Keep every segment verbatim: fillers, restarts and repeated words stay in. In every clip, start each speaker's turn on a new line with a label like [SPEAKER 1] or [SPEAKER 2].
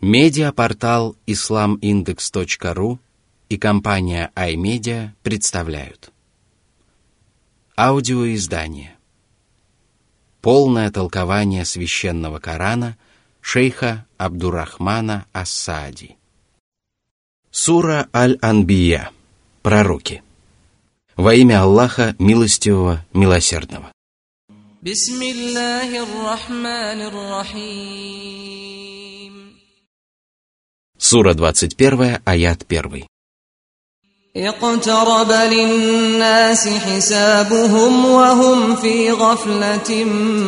[SPEAKER 1] Медиапортал ислам индекс точка ру и компания iMedia представляют аудиоиздание «Полное толкование священного Корана» шейха Абдуррахмана ас-Саади. Сура Аль-Анбия. Пророки. Во имя Аллаха Милостивого, Милосердного. Сура двадцать первая, аят первый.
[SPEAKER 2] اقترب للناس حسابهم وهم في غفلة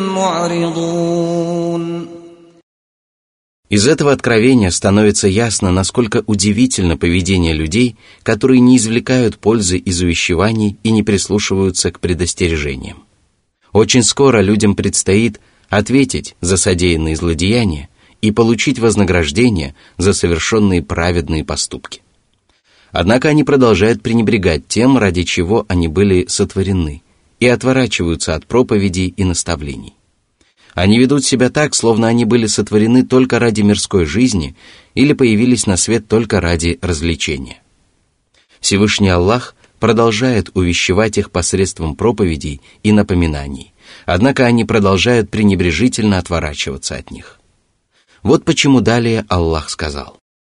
[SPEAKER 2] معرضون.
[SPEAKER 1] Из этого откровения становится ясно, насколько удивительно поведение людей, которые не извлекают пользы из увещеваний и не прислушиваются к предостережениям. Очень скоро людям предстоит ответить за содеянные злодеяния и получить вознаграждение за совершенные праведные поступки. Однако они продолжают пренебрегать тем, ради чего они были сотворены, и отворачиваются от проповедей и наставлений. Они ведут себя так, словно они были сотворены только ради мирской жизни или появились на свет только ради развлечения. Всевышний Аллах продолжает увещевать их посредством проповедей и напоминаний, однако они продолжают пренебрежительно отворачиваться от них. Вот почему далее Аллах сказал.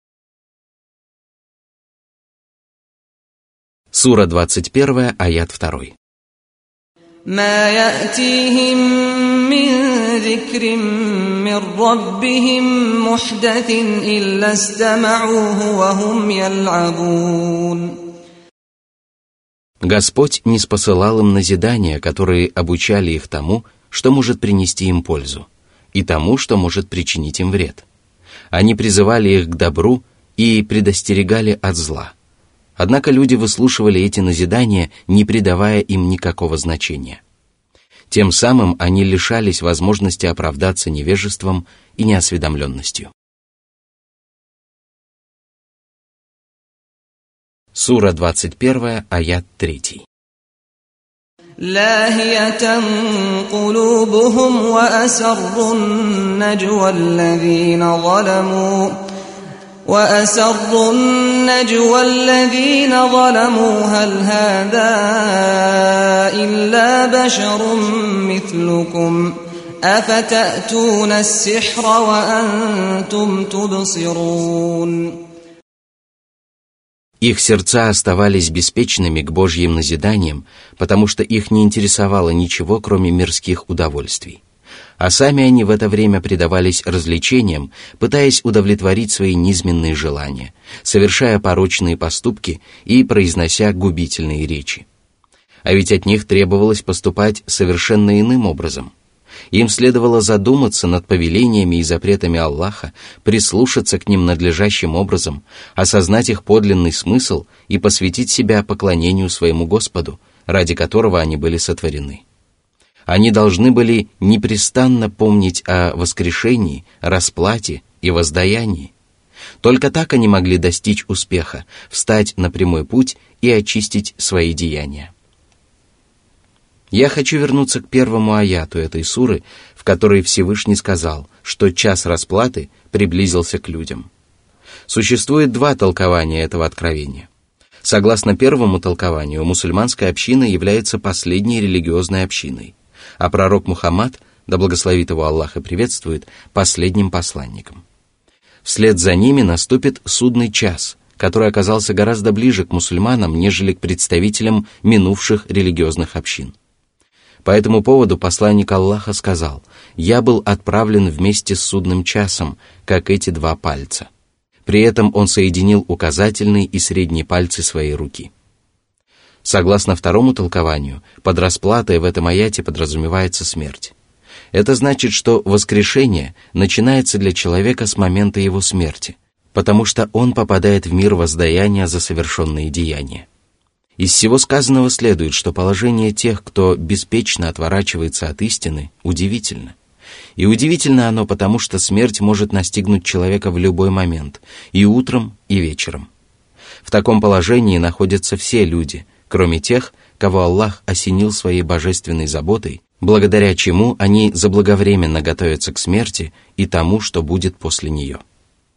[SPEAKER 1] Сура двадцать первая, аят второй.
[SPEAKER 2] ما يأتيهم من ذكر من ربهم محدث إلا استمعوه وهم يلعبون.
[SPEAKER 1] Господь ниспосылал им назидания, которые обучали их тому, что может принести им пользу, и тому, что может причинить им вред. Они призывали их к добру и предостерегали от зла. Однако люди выслушивали эти назидания, не придавая им никакого значения. Тем самым они лишались возможности оправдаться невежеством и неосведомленностью. Сура двадцать первая, аят третий.
[SPEAKER 2] لاهية قلوبهم وأسروا النجوى الذين ظلموا وأسروا النجوى الذين ظلموا هل هذا إلا بشر مثلكم أفتأتون السحر وأنتم تبصرون.
[SPEAKER 1] Их сердца оставались беспечными к Божьим назиданиям, потому что их не интересовало ничего, кроме мирских удовольствий. А сами они в это время предавались развлечениям, пытаясь удовлетворить свои низменные желания, совершая порочные поступки и произнося губительные речи. А ведь от них требовалось поступать совершенно иным образом. Им следовало задуматься над повелениями и запретами Аллаха, прислушаться к ним надлежащим образом, осознать их подлинный смысл и посвятить себя поклонению своему Господу, ради которого они были сотворены. Они должны были непрестанно помнить о воскрешении, расплате и воздаянии. Только так они могли достичь успеха, встать на прямой путь и очистить свои деяния. Я хочу вернуться к первому аяту этой суры, в которой Всевышний сказал, что час расплаты приблизился к людям. Существует два толкования этого откровения. Согласно первому толкованию, мусульманская община является последней религиозной общиной, а пророк Мухаммад, да благословит его Аллах и приветствует, последним посланником. Вслед за ними наступит судный час, который оказался гораздо ближе к мусульманам, нежели к представителям минувших религиозных общин. По этому поводу посланник Аллаха сказал: «Я был отправлен вместе с судным часом, как эти два пальца». При этом он соединил указательный и средний пальцы своей руки. Согласно второму толкованию, под расплатой в этом аяте подразумевается смерть. Это значит, что воскрешение начинается для человека с момента его смерти, потому что он попадает в мир воздаяния за совершенные деяния. Из всего сказанного следует, что положение тех, кто беспечно отворачивается от истины, удивительно. И удивительно оно потому, что смерть может настигнуть человека в любой момент, и утром, и вечером. В таком положении находятся все люди, кроме тех, кого Аллах осенил своей божественной заботой, благодаря чему они заблаговременно готовятся к смерти и тому, что будет после нее.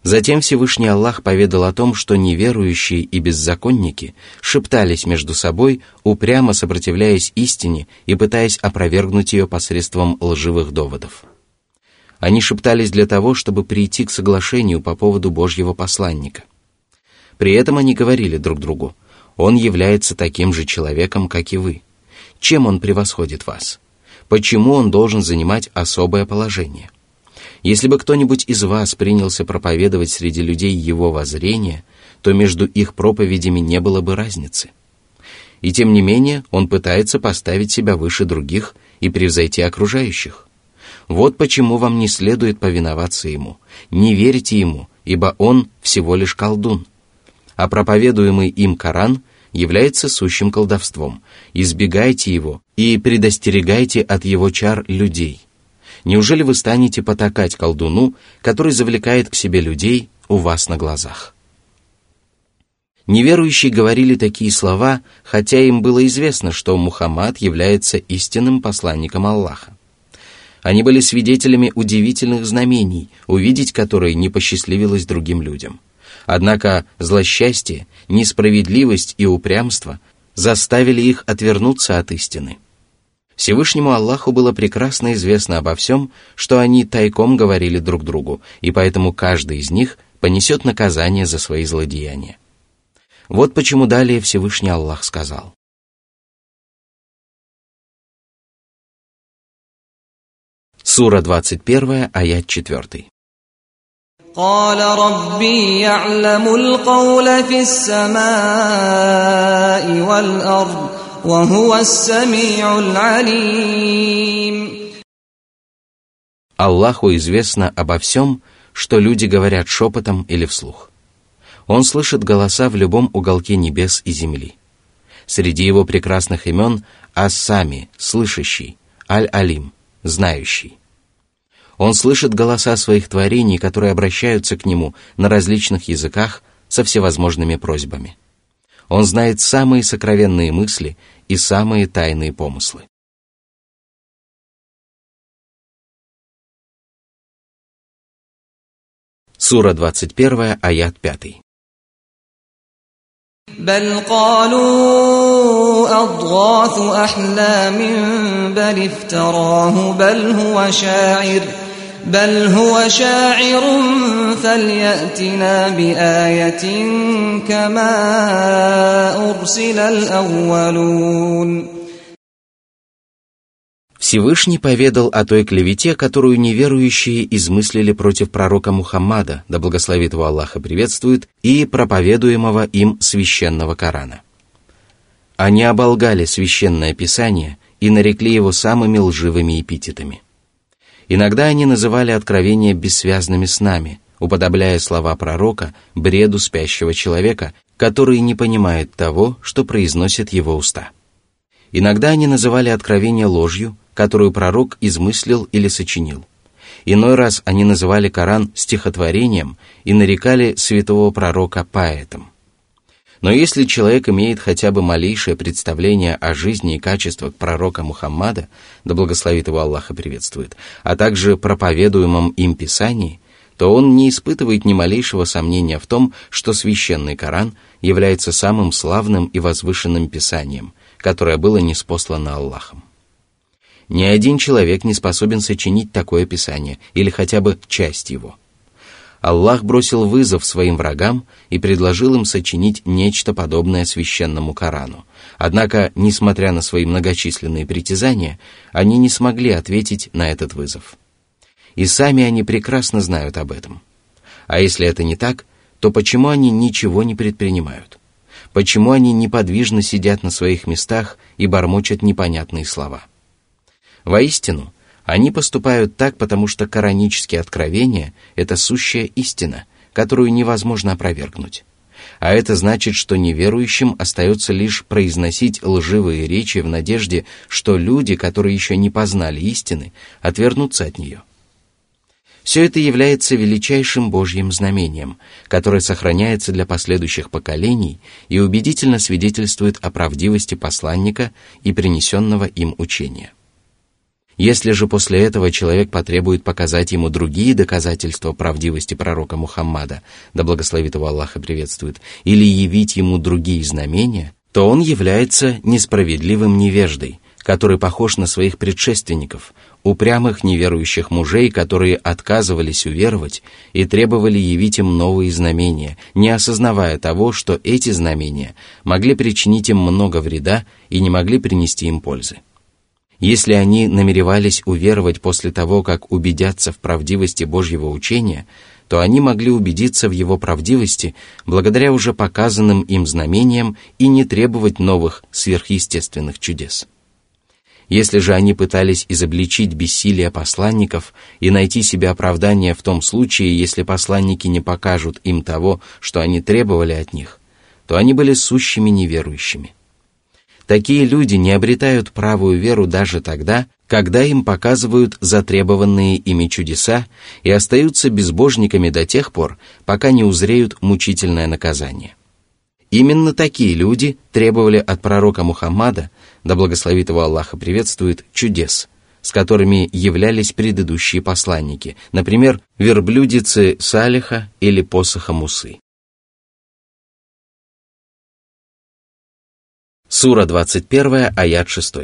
[SPEAKER 1] Затем Всевышний Аллах поведал о том, что неверующие и беззаконники шептались между собой, упрямо сопротивляясь истине и пытаясь опровергнуть ее посредством лживых доводов. Они шептались для того, чтобы прийти к соглашению по поводу Божьего посланника. При этом они говорили друг другу: «Он является таким же человеком, как и вы. Чем он превосходит вас? Почему он должен занимать особое положение? Если бы кто-нибудь из вас принялся проповедовать среди людей его воззрение, то между их проповедями не было бы разницы. И тем не менее он пытается поставить себя выше других и превзойти окружающих. Вот почему вам не следует повиноваться ему, не верьте ему, ибо он всего лишь колдун. А проповедуемый им Коран является сущим колдовством. Избегайте его и предостерегайте от его чар людей. Неужели вы станете потакать колдуну, который завлекает к себе людей у вас на глазах?» Неверующие говорили такие слова, хотя им было известно, что Мухаммад является истинным посланником Аллаха. Они были свидетелями удивительных знамений, увидеть которые не посчастливилось другим людям. Однако злосчастье, несправедливость и упрямство заставили их отвернуться от истины. Всевышнему Аллаху было прекрасно известно обо всем, что они тайком говорили друг другу, и поэтому каждый из них понесет наказание за свои злодеяния. Вот почему далее Всевышний Аллах сказал: Сура двадцать первая, аят четыре.
[SPEAKER 2] قال ربي يعلم القول في السماء والأرض وهو السميع العليم.
[SPEAKER 1] Аллаху известно обо всем, что люди говорят шепотом или вслух. Он слышит голоса в любом уголке небес и земли. Среди его прекрасных имен Ас-Сами, слышащий, Аль-Алим, знающий. Он слышит голоса своих творений, которые обращаются к нему на различных языках со всевозможными просьбами. Он знает самые сокровенные мысли и самые тайные помыслы. Сура двадцать первая, аят пять.
[SPEAKER 2] بل قالوا أضغاث أحلام بل افتراه بل هو شاعر بل هو شاعر فليأتنا بآية كما أرسل الأولون.
[SPEAKER 1] Всевышний поведал о той клевете, которую неверующие измыслили против пророка Мухаммада, да благословит его Аллах и приветствует, и проповедуемого им священного Корана. Они оболгали священное писание и нарекли его самыми лживыми эпитетами. Иногда они называли откровения бессвязными снами, уподобляя слова пророка бреду спящего человека, который не понимает того, что произносят его уста. Иногда они называли откровения ложью, которую пророк измыслил или сочинил. Иной раз они называли Коран стихотворением и нарекали святого пророка поэтом. Но если человек имеет хотя бы малейшее представление о жизни и качествах пророка Мухаммада, да благословит его Аллах и приветствует, а также проповедуемом им Писании, то он не испытывает ни малейшего сомнения в том, что священный Коран является самым славным и возвышенным Писанием, которое было ниспослано Аллахом. Ни один человек не способен сочинить такое Писание, или хотя бы часть его. Аллах бросил вызов своим врагам и предложил им сочинить нечто подобное священному Корану. Однако, несмотря на свои многочисленные притязания, они не смогли ответить на этот вызов. И сами они прекрасно знают об этом. А если это не так, то почему они ничего не предпринимают? Почему они неподвижно сидят на своих местах и бормочут непонятные слова? Воистину, они поступают так, потому что коранические откровения – это сущая истина, которую невозможно опровергнуть. А это значит, что неверующим остается лишь произносить лживые речи в надежде, что люди, которые еще не познали истины, отвернутся от нее. Все это является величайшим Божьим знамением, которое сохраняется для последующих поколений и убедительно свидетельствует о правдивости посланника и принесенного им учения. Если же после этого человек потребует показать ему другие доказательства правдивости пророка Мухаммада, да благословит его Аллах и приветствует, или явить ему другие знамения, то он является несправедливым невеждой, который похож на своих предшественников, упрямых неверующих мужей, которые отказывались уверовать и требовали явить им новые знамения, не осознавая того, что эти знамения могли причинить им много вреда и не могли принести им пользы. Если они намеревались уверовать после того, как убедятся в правдивости Божьего учения, то они могли убедиться в его правдивости благодаря уже показанным им знамениям и не требовать новых сверхъестественных чудес. Если же они пытались изобличить бессилие посланников и найти себе оправдание в том случае, если посланники не покажут им того, что они требовали от них, то они были сущими неверующими. Такие люди не обретают правую веру даже тогда, когда им показывают затребованные ими чудеса и остаются безбожниками до тех пор, пока не узреют мучительное наказание. Именно такие люди требовали от пророка Мухаммада, да благословит его Аллах и приветствует, чудес, с которыми являлись предыдущие посланники, например, верблюдицы Салиха или посоха Мусы. Сура двадцать первая, аят шесть.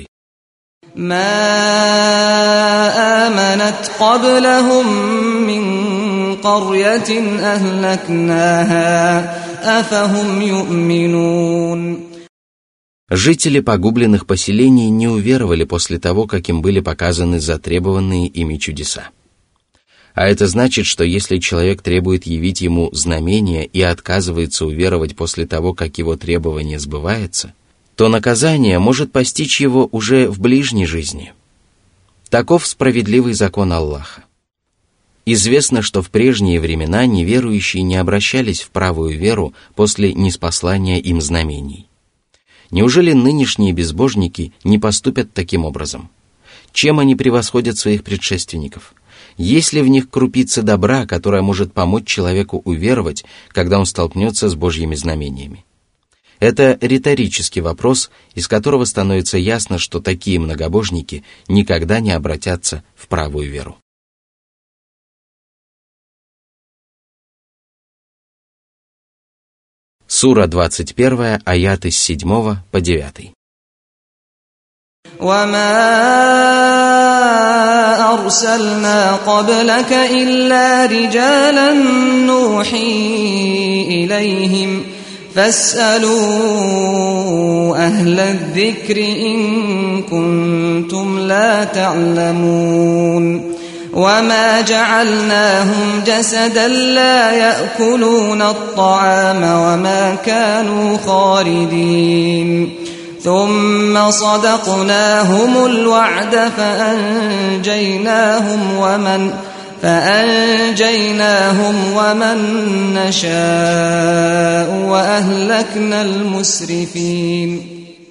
[SPEAKER 2] ما آمنت قبلهم من قرية أهلكناها أفهم يؤمنون.
[SPEAKER 1] Жители погубленных поселений не уверовали после того, как им были показаны затребованные ими чудеса. А это значит, что если человек требует явить ему знамения и отказывается уверовать после того, как его требование сбывается, то наказание может постичь его уже в ближней жизни. Таков справедливый закон Аллаха. Известно, что в прежние времена неверующие не обращались в правую веру после ниспослания им знамений. Неужели нынешние безбожники не поступят таким образом? Чем они превосходят своих предшественников? Есть ли в них крупица добра, которая может помочь человеку уверовать, когда он столкнется с Божьими знамениями? Это риторический вопрос, из которого становится ясно, что такие многобожники никогда не обратятся в правую веру. Сура двадцать первая, аяты с седьмого по девятый.
[SPEAKER 2] وما أرسلنا قبلك إلا رجالا نوحي إليهم فاسألوا أهل الذكر إن كنتم لا تعلمون وما جعلناهم جسدا لا يأكلون الطعام وما كانوا خالدين ثم صدقناهم الوعد فأنجيناهم ومن فأنجيناهم ومن نشاء وأهلكنا المسرفين.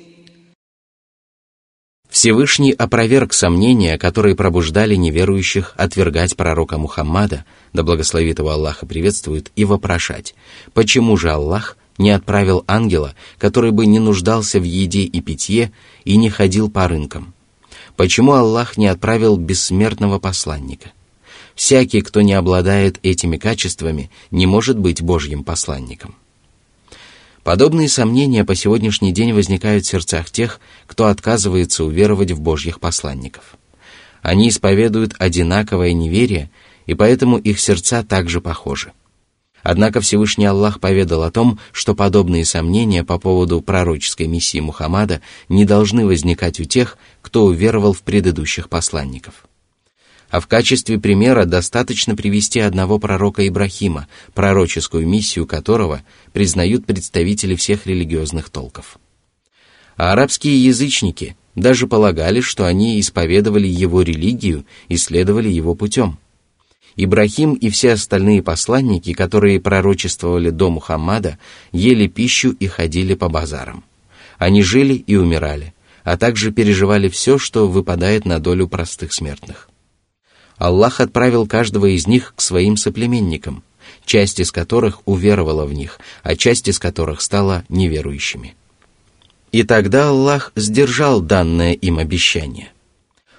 [SPEAKER 1] Всевышний опроверг сомнения, которые пробуждали неверующих отвергать пророка Мухаммада, да благословит его Аллах и приветствует, и вопрошать, почему же Аллах не отправил ангела, который бы не нуждался в еде и питье и не ходил по рынкам? Почему Аллах не отправил бессмертного посланника? Всякий, кто не обладает этими качествами, не может быть Божьим посланником. Подобные сомнения по сегодняшний день возникают в сердцах тех, кто отказывается уверовать в Божьих посланников. Они исповедуют одинаковое неверие, и поэтому их сердца также похожи. Однако Всевышний Аллах поведал о том, что подобные сомнения по поводу пророческой миссии Мухаммада не должны возникать у тех, кто уверовал в предыдущих посланников. А в качестве примера достаточно привести одного пророка Ибрахима, пророческую миссию которого признают представители всех религиозных толков. А арабские язычники даже полагали, что они исповедовали его религию и следовали его путем. Ибрахим и все остальные посланники, которые пророчествовали до Мухаммада, ели пищу и ходили по базарам. Они жили и умирали, а также переживали все, что выпадает на долю простых смертных. Аллах отправил каждого из них к своим соплеменникам, часть из которых уверовала в них, а часть из которых стала неверующими. И тогда Аллах сдержал данное им обещание.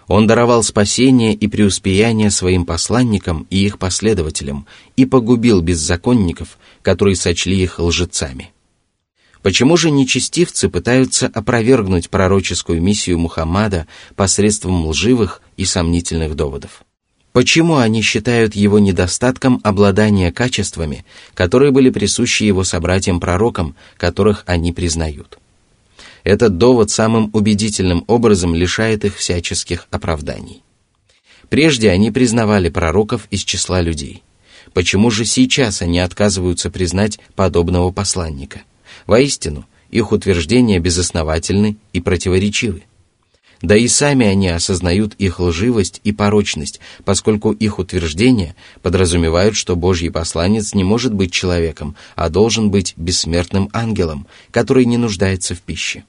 [SPEAKER 1] Он даровал спасение и преуспеяние своим посланникам и их последователям и погубил беззаконников, которые сочли их лжецами. Почему же нечестивцы пытаются опровергнуть пророческую миссию Мухаммада посредством лживых и сомнительных доводов? Почему они считают его недостатком обладания качествами, которые были присущи его собратьям-пророкам, которых они признают? Этот довод самым убедительным образом лишает их всяческих оправданий. Прежде они признавали пророков из числа людей. Почему же сейчас они отказываются признать подобного посланника? Воистину, их утверждения безосновательны и противоречивы. Да и сами они осознают их лживость и порочность, поскольку их утверждения подразумевают, что Божий посланец не может быть человеком, а должен быть бессмертным ангелом, который не нуждается в пище.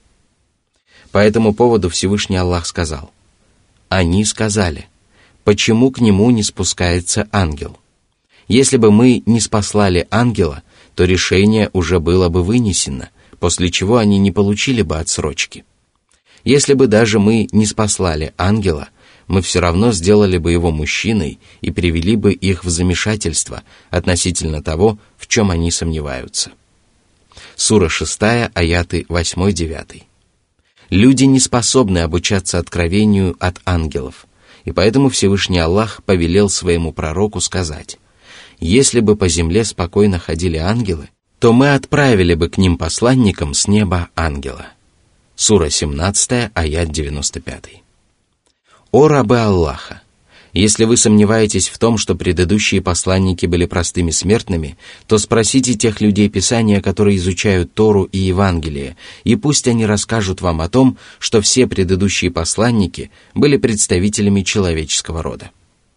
[SPEAKER 1] По этому поводу Всевышний Аллах сказал: «Они сказали, почему к нему не спускается ангел? Если бы мы не спаслали ангела, то решение уже было бы вынесено, после чего они не получили бы отсрочки. Если бы даже мы не спаслали ангела, мы все равно сделали бы его мужчиной и привели бы их в замешательство относительно того, в чем они сомневаются». Сура шестая, аяты восемь-девять. Люди не способны обучаться откровению от ангелов, и поэтому Всевышний Аллах повелел своему пророку сказать: «Если бы по земле спокойно ходили ангелы, то мы отправили бы к ним посланникам с неба ангела». Сура семнадцатая, аят девяносто пять. «О рабы Аллаха! Если вы сомневаетесь в том, что предыдущие посланники были простыми смертными, то спросите тех людей Писания, которые изучают Тору и Евангелие, и пусть они расскажут вам о том, что все предыдущие посланники были представителями человеческого рода».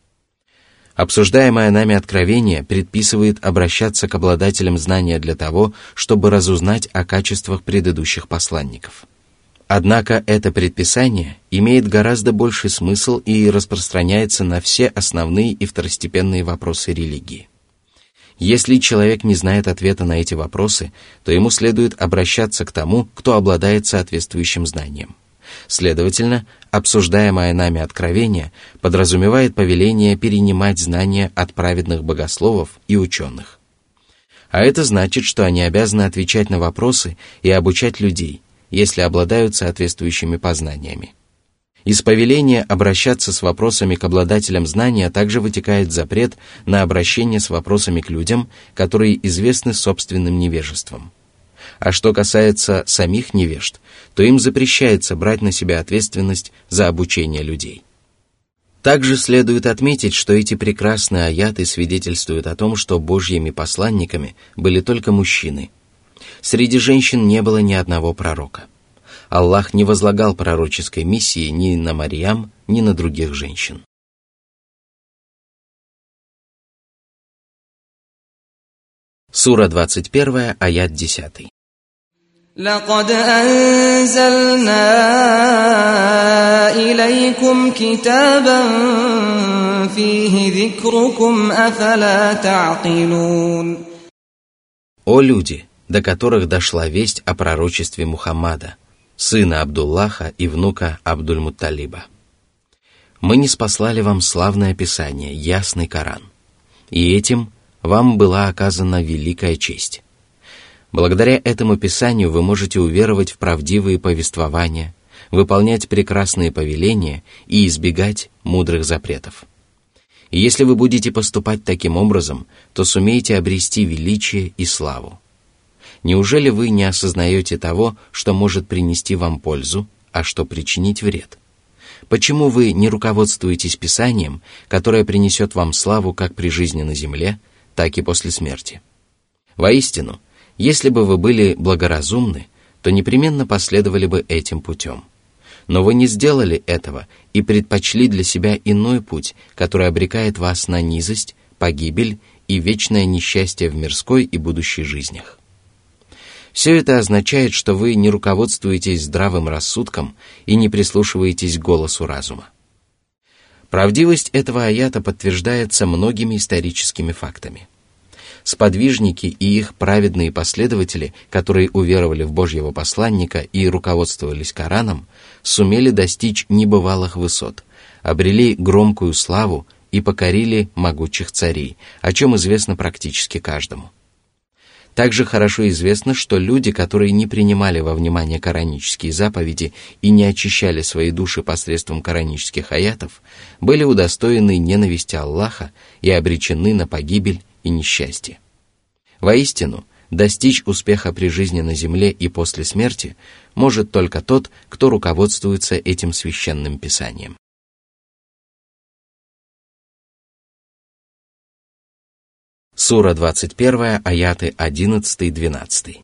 [SPEAKER 1] Обсуждаемое нами откровение предписывает обращаться к обладателям знания для того, чтобы разузнать о качествах предыдущих посланников. Однако это предписание имеет гораздо больший смысл и распространяется на все основные и второстепенные вопросы религии. Если человек не знает ответа на эти вопросы, то ему следует обращаться к тому, кто обладает соответствующим знанием. Следовательно, обсуждаемое нами откровение подразумевает повеление перенимать знания от праведных богословов и ученых. А это значит, что они обязаны отвечать на вопросы и обучать людей, если обладают соответствующими познаниями. Из повеления обращаться с вопросами к обладателям знания также вытекает запрет на обращение с вопросами к людям, которые известны собственным невежеством. А что касается самих невежд, то им запрещается брать на себя ответственность за обучение людей. Также следует отметить, что эти прекрасные аяты свидетельствуют о том, что Божьими посланниками были только мужчины. Среди женщин не было ни одного пророка. Аллах не возлагал пророческой миссии ни на Марьям, ни на других женщин. Сура двадцать первая, аят десятый.
[SPEAKER 2] لقد أنزلنا إليكم كتابا فيه ذكركم أفلا تعقلون.
[SPEAKER 1] О люди, до которых дошла весть о пророчестве Мухаммада, сына Абдуллаха и внука Абдуль-Мутталиба. Мы ниспослали вам славное Писание, ясный Коран, и этим вам была оказана великая честь. Благодаря этому Писанию вы можете уверовать в правдивые повествования, выполнять прекрасные повеления и избегать мудрых запретов. И если вы будете поступать таким образом, то сумеете обрести величие и славу. Неужели вы не осознаете того, что может принести вам пользу, а что причинить вред? Почему вы не руководствуетесь Писанием, которое принесет вам славу как при жизни на земле, так и после смерти? Воистину, если бы вы были благоразумны, то непременно последовали бы этим путем. Но вы не сделали этого и предпочли для себя иной путь, который обрекает вас на низость, погибель и вечное несчастье в мирской и будущей жизнях. Все это означает, что вы не руководствуетесь здравым рассудком и не прислушиваетесь к голосу разума. Правдивость этого аята подтверждается многими историческими фактами. Сподвижники и их праведные последователи, которые уверовали в Божьего посланника и руководствовались Кораном, сумели достичь небывалых высот, обрели громкую славу и покорили могучих царей, о чем известно практически каждому. Также хорошо известно, что люди, которые не принимали во внимание коранические заповеди и не очищали свои души посредством коранических аятов, были удостоены ненависти Аллаха и обречены на погибель и несчастье. Воистину, достичь успеха при жизни на земле и после смерти может только тот, кто руководствуется этим священным писанием. Сура двадцать первая, аяты одиннадцатый-двенадцатый.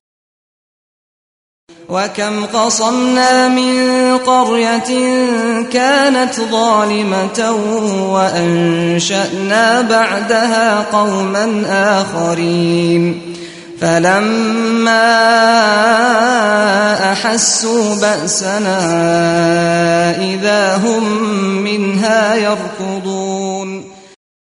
[SPEAKER 2] وَكَمْ قَصَمْنَا مِنْ قَرْيَةٍ كَانَتْ ظَالِمَةً وَأَنْشَأْنَا بَعْدَهَا قَوْمًا آخَرِينَ فَلَمَّا أَحَسُّوا بَأْسَنَا إِذَا هُمْ مِنْهَا يَرْكُضُونَ.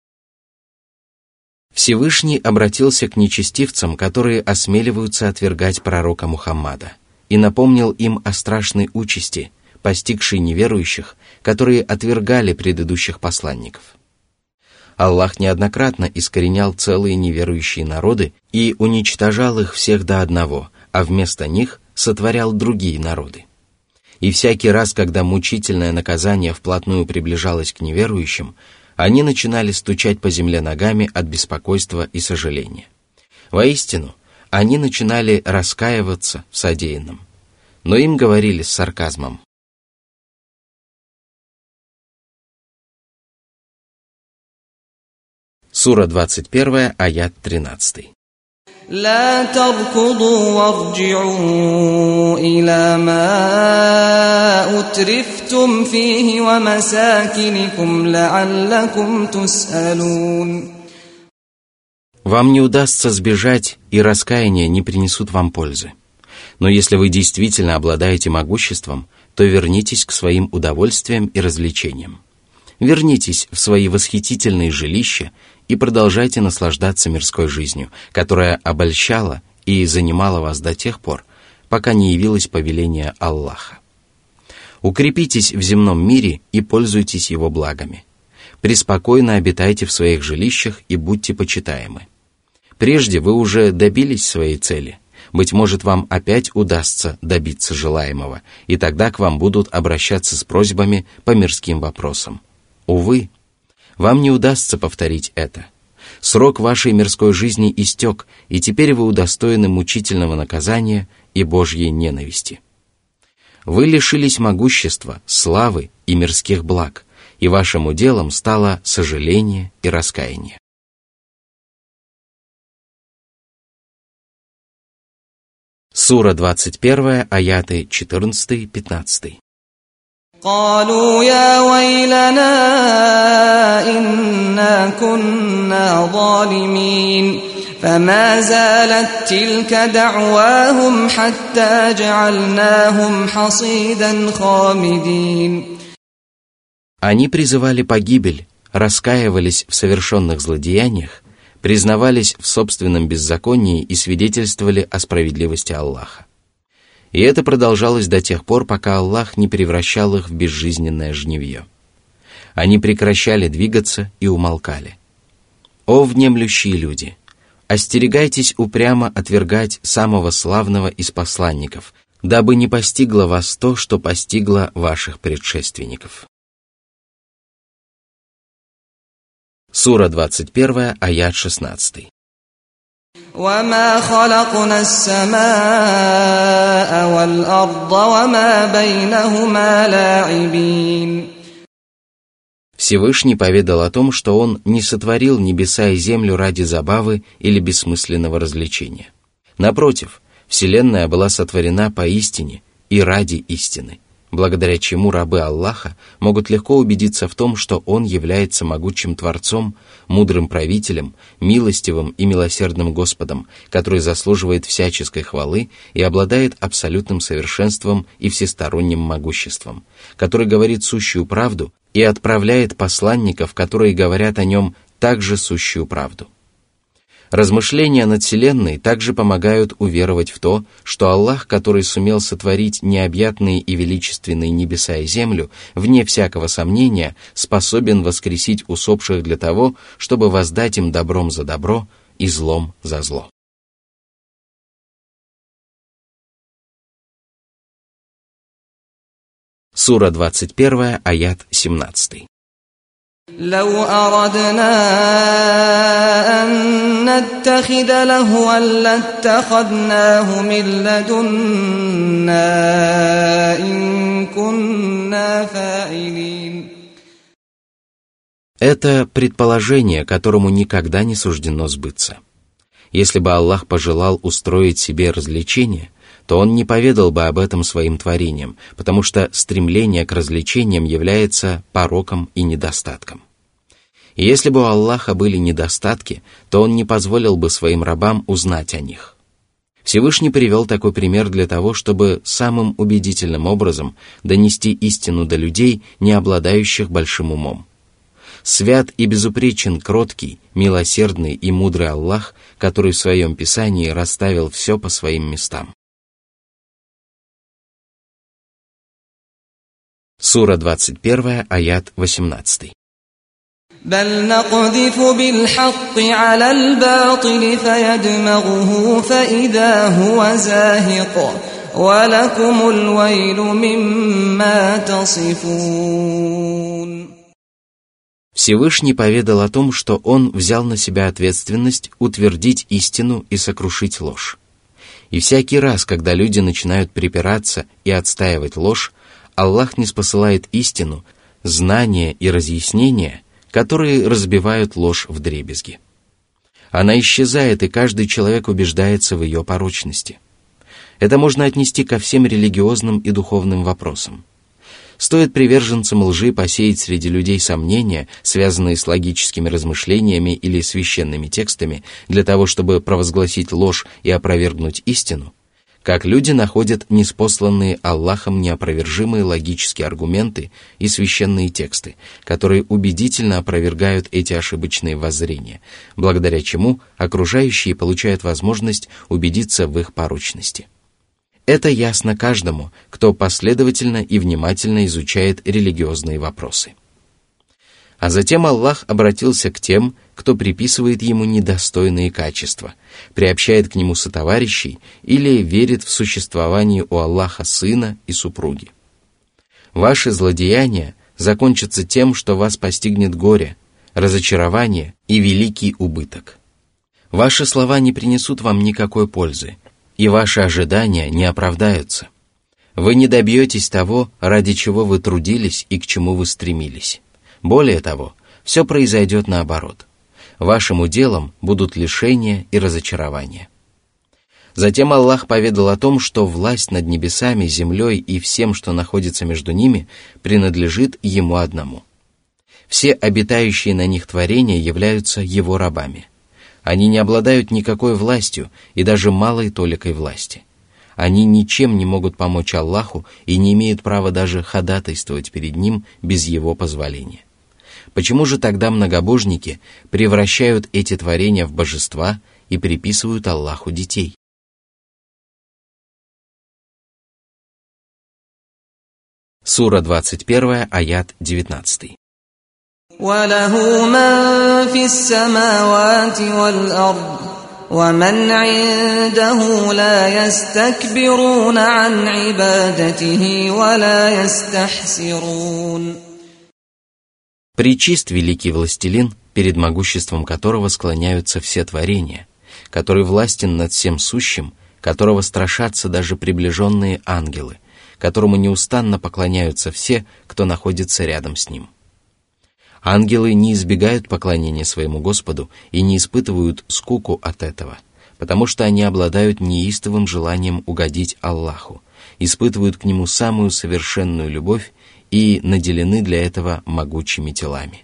[SPEAKER 1] Всевышний обратился к нечестивцам, которые осмеливаются отвергать пророка Мухаммада, и напомнил им о страшной участи, постигшей неверующих, которые отвергали предыдущих посланников. Аллах неоднократно искоренял целые неверующие народы и уничтожал их всех до одного, а вместо них сотворял другие народы. И всякий раз, когда мучительное наказание вплотную приближалось к неверующим, они начинали стучать по земле ногами от беспокойства и сожаления. Воистину, они начинали раскаиваться в содеянном, но им говорили с сарказмом: Сура двадцать первая, аят тринадцатый.
[SPEAKER 2] لا تركضوا وارجعوا إلى ما أترفتم فيه ومساكنكم لعلكم تسألون.
[SPEAKER 1] Вам не удастся сбежать, и раскаяние не принесут вам пользы. Но если вы действительно обладаете могуществом, то вернитесь к своим удовольствиям и развлечениям. Вернитесь в свои восхитительные жилища и продолжайте наслаждаться мирской жизнью, которая обольщала и занимала вас до тех пор, пока не явилось повеление Аллаха. Укрепитесь в земном мире и пользуйтесь его благами. Преспокойно обитайте в своих жилищах и будьте почитаемы. Прежде вы уже добились своей цели. Быть может, вам опять удастся добиться желаемого, и тогда к вам будут обращаться с просьбами по мирским вопросам. Увы, вам не удастся повторить это. Срок вашей мирской жизни истек, и теперь вы удостоены мучительного наказания и Божьей ненависти. Вы лишились могущества, славы и мирских благ, и вашим уделом стало сожаление и раскаяние. Сура двадцать первая, аяты четырнадцатый-пятнадцатый.
[SPEAKER 2] قالوا يا ويلنا إنا كنا ظالمين فما زالت تلك دعواهم حتى جعلناهم حصيدا خامدين.
[SPEAKER 1] Они призывали погибель, раскаивались в совершенных злодеяниях, признавались в собственном беззаконии и свидетельствовали о справедливости Аллаха. И это продолжалось до тех пор, пока Аллах не превращал их в безжизненное жнивье. Они прекращали двигаться и умолкали. О внемлющие люди! Остерегайтесь упрямо отвергать самого славного из посланников, дабы не постигло вас то, что постигло ваших предшественников. Сура двадцать первая, аят шестнадцатый.
[SPEAKER 2] وَمَا خَلَقْنَا السَّمَاءَ وَالْأَرْضَ وَمَا بَيْنَهُمَا لَاعِبِينَ.
[SPEAKER 1] Всевышний поведал о том, что Он не сотворил небеса и землю ради забавы или бессмысленного развлечения. Напротив, Вселенная была сотворена поистине и ради истины, благодаря чему рабы Аллаха могут легко убедиться в том, что Он является могучим Творцом, мудрым правителем, милостивым и милосердным Господом, который заслуживает всяческой хвалы и обладает абсолютным совершенством и всесторонним могуществом, который говорит сущую правду и отправляет посланников, которые говорят о Нем также сущую правду. Размышления над Вселенной также помогают уверовать в то, что Аллах, который сумел сотворить необъятные и величественные небеса и землю, вне всякого сомнения, способен воскресить усопших для того, чтобы воздать им добром за добро и злом за зло. Сура двадцать первая, аят семнадцатый.
[SPEAKER 2] لو أردنا أن نتخذ لهوا لاتخذناه من لدنا إن كنا فاعلين.
[SPEAKER 1] Это предположение, которому никогда не суждено сбыться. Если бы Аллах пожелал устроить себе развлечение, то Он не поведал бы об этом своим творениям, потому что стремление к развлечениям является пороком и недостатком. И если бы у Аллаха были недостатки, то Он не позволил бы своим рабам узнать о них. Всевышний привел такой пример для того, чтобы самым убедительным образом донести истину до людей, не обладающих большим умом. Свят и безупречен кроткий, милосердный и мудрый Аллах, который в своем Писании расставил все по своим местам. Сура двадцать первая, аят восемнадцатый.
[SPEAKER 2] بل نقذف بالحق على الباطل فيدمغه فإذا هو زاهق ولكم الويل مما تصفون.
[SPEAKER 1] Всевышний поведал о том, что Он взял на себя ответственность утвердить истину и сокрушить ложь. И всякий раз, когда люди начинают припираться и отстаивать ложь, Аллах ниспосылает истину, знания и разъяснения, которые разбивают ложь вдребезги. Она исчезает, и каждый человек убеждается в ее порочности. Это можно отнести ко всем религиозным и духовным вопросам. Стоит приверженцам лжи посеять среди людей сомнения, связанные с логическими размышлениями или священными текстами, для того, чтобы провозгласить ложь и опровергнуть истину, как люди находят ниспосланные Аллахом неопровержимые логические аргументы и священные тексты, которые убедительно опровергают эти ошибочные воззрения, благодаря чему окружающие получают возможность убедиться в их порочности. Это ясно каждому, кто последовательно и внимательно изучает религиозные вопросы. А затем Аллах обратился к тем, кто приписывает ему недостойные качества, приобщает к нему сотоварищей или верит в существование у Аллаха сына и супруги. Ваши злодеяния закончатся тем, что вас постигнет горе, разочарование и великий убыток. Ваши слова не принесут вам никакой пользы, и ваши ожидания не оправдаются. Вы не добьетесь того, ради чего вы трудились и к чему вы стремились. Более того, все произойдет наоборот. Вашим уделом будут лишения и разочарования. Затем Аллах поведал о том, что власть над небесами, землей и всем, что находится между ними, принадлежит Ему одному. Все обитающие на них творения являются Его рабами. Они не обладают никакой властью и даже малой толикой власти. Они ничем не могут помочь Аллаху и не имеют права даже ходатайствовать перед Ним без Его позволения. Почему же тогда многобожники превращают эти творения в божества и приписывают Аллаху детей? Сура двадцать первая, аят девятнадцатый.
[SPEAKER 2] وَلَهُ مَن فِي السَّمَاوَاتِ وَالْأَرْضِ وَمَنْ عِندَهُ لَا يَسْتَكْبِرُونَ عَنْ عِبَادَتِهِ وَلَا يَسْتَحْسِرُونَ.
[SPEAKER 1] Пречист великий властелин, перед могуществом которого склоняются все творения, который властен над всем сущим, которого страшатся даже приближенные ангелы, которому неустанно поклоняются все, кто находится рядом с ним. Ангелы не избегают поклонения своему Господу и не испытывают скуку от этого, потому что они обладают неистовым желанием угодить Аллаху, испытывают к Нему самую совершенную любовь и наделены для этого могучими телами.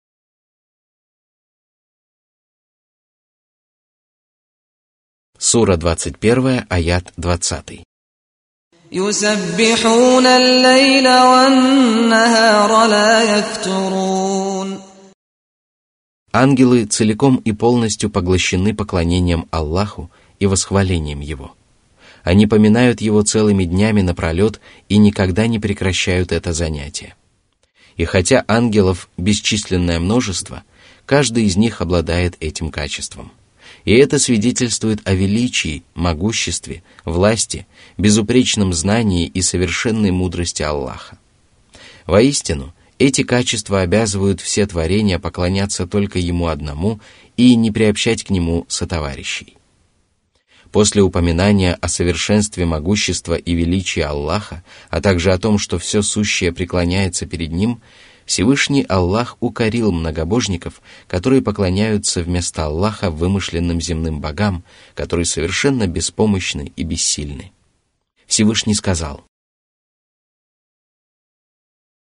[SPEAKER 1] Сура двадцать первая, аят двадцатый.
[SPEAKER 2] يُسَبِّحُونَ اللَّيْلَ وَالنَّهَارَ لَا يَفْتُرُونَ.
[SPEAKER 1] Ангелы целиком и полностью поглощены поклонением Аллаху и восхвалением Его. Они поминают Его целыми днями напролет и никогда не прекращают это занятие. И хотя ангелов бесчисленное множество, каждый из них обладает этим качеством. И это свидетельствует о величии, могуществе, власти, безупречном знании и совершенной мудрости Аллаха. Воистину, эти качества обязывают все творения поклоняться только Ему одному и не приобщать к Нему сотоварищей. После упоминания о совершенстве могущества и величия Аллаха, а также о том, что все сущее преклоняется перед Ним, Всевышний Аллах укорил многобожников, которые поклоняются вместо Аллаха вымышленным земным богам, которые совершенно беспомощны и бессильны. Всевышний сказал: